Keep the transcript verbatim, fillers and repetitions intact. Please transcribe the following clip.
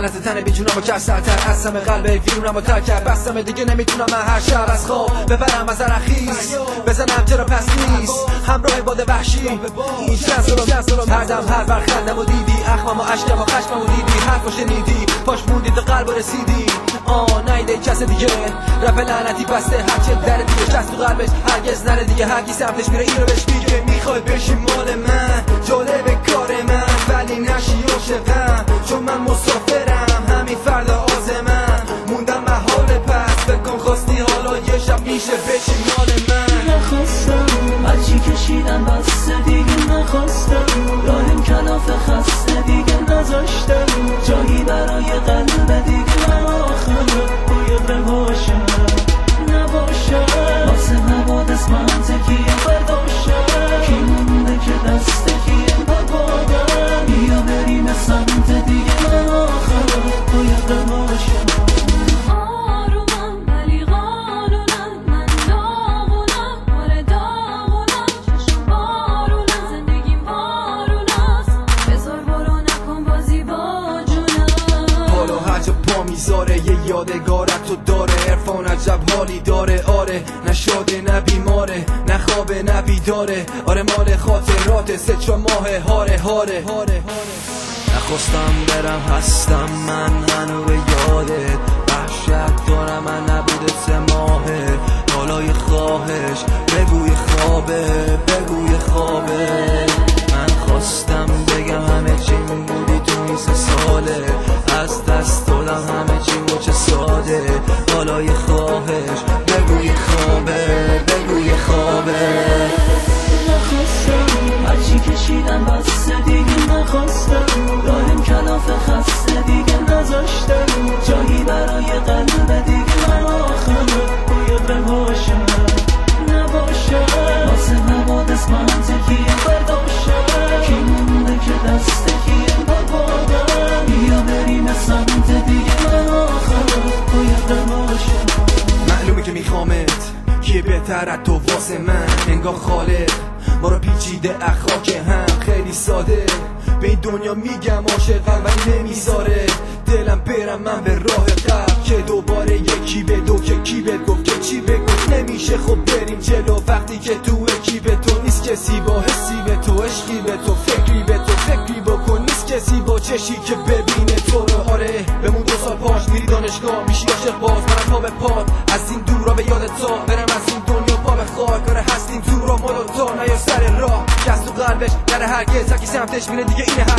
لعنت تن بیجونم و کسرتر از همه قلب ویرونم و ترک کرد. بستم دیگه نمیتونم من هر شب از خواب ببرم از رخیص بزنم چرا پس نیست همراه باد وحشی این چند هردم هر برخندم و دیدی اخمم و عشقم و خشمم و دیدی حرف و شنیدی پاش موندی تا قلب و رسیدی آه نیده کس دیگه رپ لعنتی بسته هرچه در دیگه کس تو قلبش هرگز نره دیگه هرکی سمتش میره اینو بهش میگه میخوای بشی مال من جالب کار من ولی نشی عاشقم چون من مسافرم همین فردا آزمم موندم محال پس بکن خواستی حالا یه شب میشه بشی مال من نخواستم هرچی کشیدم بسته دیگه نخواستم راهم کلاف خسته دیگه نذاشتم جایی برای قلب دیگه من آخر باید رهاشم نباشم واسه حوادث من تکیه برداشم کی مونده که دست کیه ببادم بیا بریم سمت دیگه من آخر باید رهاشم میذاره یه یادگارت تو داره عرفان عجب حالی داره آره نشاده نه بیماره نه خوابه نه بیداره آره مال خاطرات سه چون ماه هاره هاره نخواستم برم هستم من هنو به یادت وحشت دارم من نبوده سه ماهه حالا یه خواهش بگوی خوابه بگوی خوابه من خواستم بگم همه چی بودی تو این سه ساله از دست دادم همه چی و چه ساده حالا یه خواهش بگوی خوابه بگوی خوابه نخواستم هرچی کشیدم بسته دیگه نخواستم راهم کلاف خسته دیگه نذاشتم جایی برای قلب دیگه من آخر باید رهاشم نباشم واسه حوادث من تکیه برداشم کی مونده که دست کیه ببادم بیا بریم سمت دیگه من آخر باید رهاشم معلومه که میخوامت کیه بهتر از تو واسه من انگار خالق ما رو پیچیده اخلاق هم خیلی ساده به این دنیا میگم عاشقم ولی نمیذاره دلم برم من به راه قبل که دوباره یکی به دو که کی بهت گفت که چی بگفت نمیشه خب بریم جلو وقتی که تو اکی به تو نیست کسی با حسی به تو عشقی به تو فکری به تو فکری بکن نیست کسی با چشی که ببینه تو رو آره بمون دو سال پاش میری دانشگاه میشی عاشق باز منم پا به پاد از این دورا به یادت تا برم از این دنیا پا به خاک آره هستیم تو را مالا تا نیا سر راه کس تو قلبش نره هرگز هرکی سمتش میره دیگه اینه